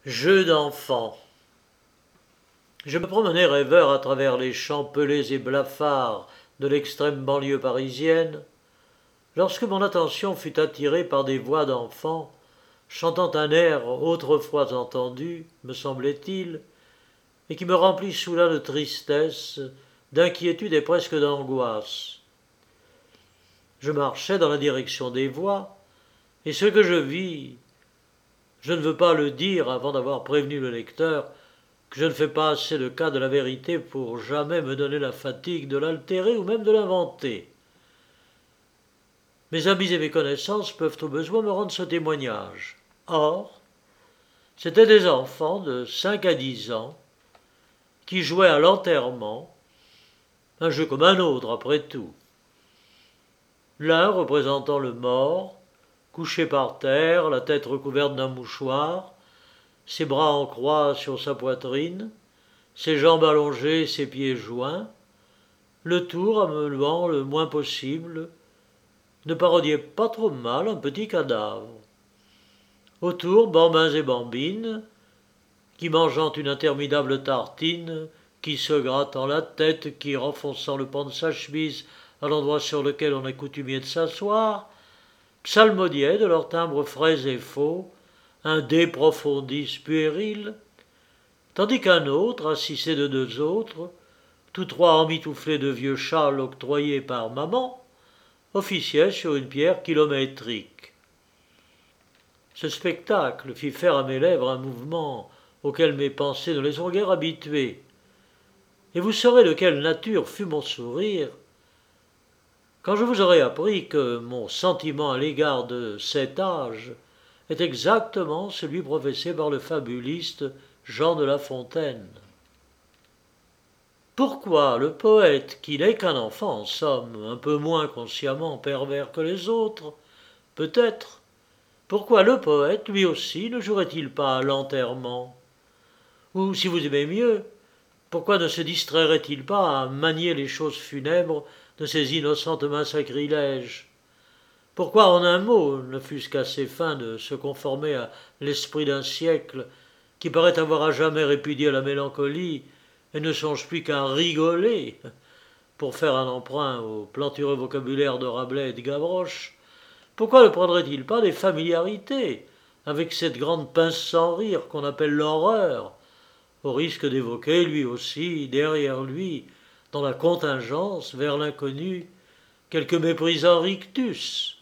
Jeux d'enfants. Je me promenais rêveur à travers les champs pelés et blafards de l'extrême banlieue parisienne, lorsque mon attention fut attirée par des voix d'enfants chantant un air autrefois entendu, me semblait-il, et qui me remplit soudain de tristesse, d'inquiétude et presque d'angoisse. Je marchais dans la direction des voix, et ce que je vis, je ne veux pas le dire avant d'avoir prévenu le lecteur que je ne fais pas assez de cas de la vérité pour jamais me donner la fatigue de l'altérer ou même de l'inventer. Mes amis et mes connaissances peuvent au besoin me rendre ce témoignage. Or, c'étaient des enfants de 5 à 10 ans qui jouaient à l'enterrement, un jeu comme un autre après tout. L'un représentant le mort, couché par terre, la tête recouverte d'un mouchoir, ses bras en croix sur sa poitrine, ses jambes allongées, ses pieds joints, le tout ramenant le moins possible, ne parodiait pas trop mal un petit cadavre. Autour, bambins et bambines, qui mangeant une interminable tartine, qui se grattant la tête, qui renfonçant le pan de sa chemise à l'endroit sur lequel on est coutumier de s'asseoir, psalmodiaient de leur timbre frais et faux un de profundis puéril, tandis qu'un autre, assisté de deux autres, tous trois emmitouflés de vieux châles octroyés par maman, officiait sur une pierre kilométrique. Ce spectacle fit faire à mes lèvres un mouvement auquel mes pensées ne les ont guère habituées, et vous saurez de quelle nature fut mon sourire quand je vous aurai appris que mon sentiment à l'égard de cet âge est exactement celui professé par le fabuliste Jean de La Fontaine. Pourquoi le poète, qui n'est qu'un enfant en somme, un peu moins consciemment pervers que les autres, peut-être, pourquoi le poète, lui aussi, ne jouerait-il pas à l'enterrement? Ou, si vous aimez mieux, pourquoi ne se distrairait-il pas à manier les choses funèbres de ses innocentes mains sacrilèges? Pourquoi, en un mot, ne fût-ce qu'assez fin de se conformer à l'esprit d'un siècle qui paraît avoir à jamais répudié la mélancolie et ne songe plus qu'à rigoler, pour faire un emprunt au plantureux vocabulaire de Rabelais et de Gavroche? Pourquoi ne prendrait-il pas des familiarités avec cette grande pince sans rire qu'on appelle l'horreur, au risque d'évoquer, lui aussi, derrière lui, dans la contingence, vers l'inconnu, quelque méprisant rictus?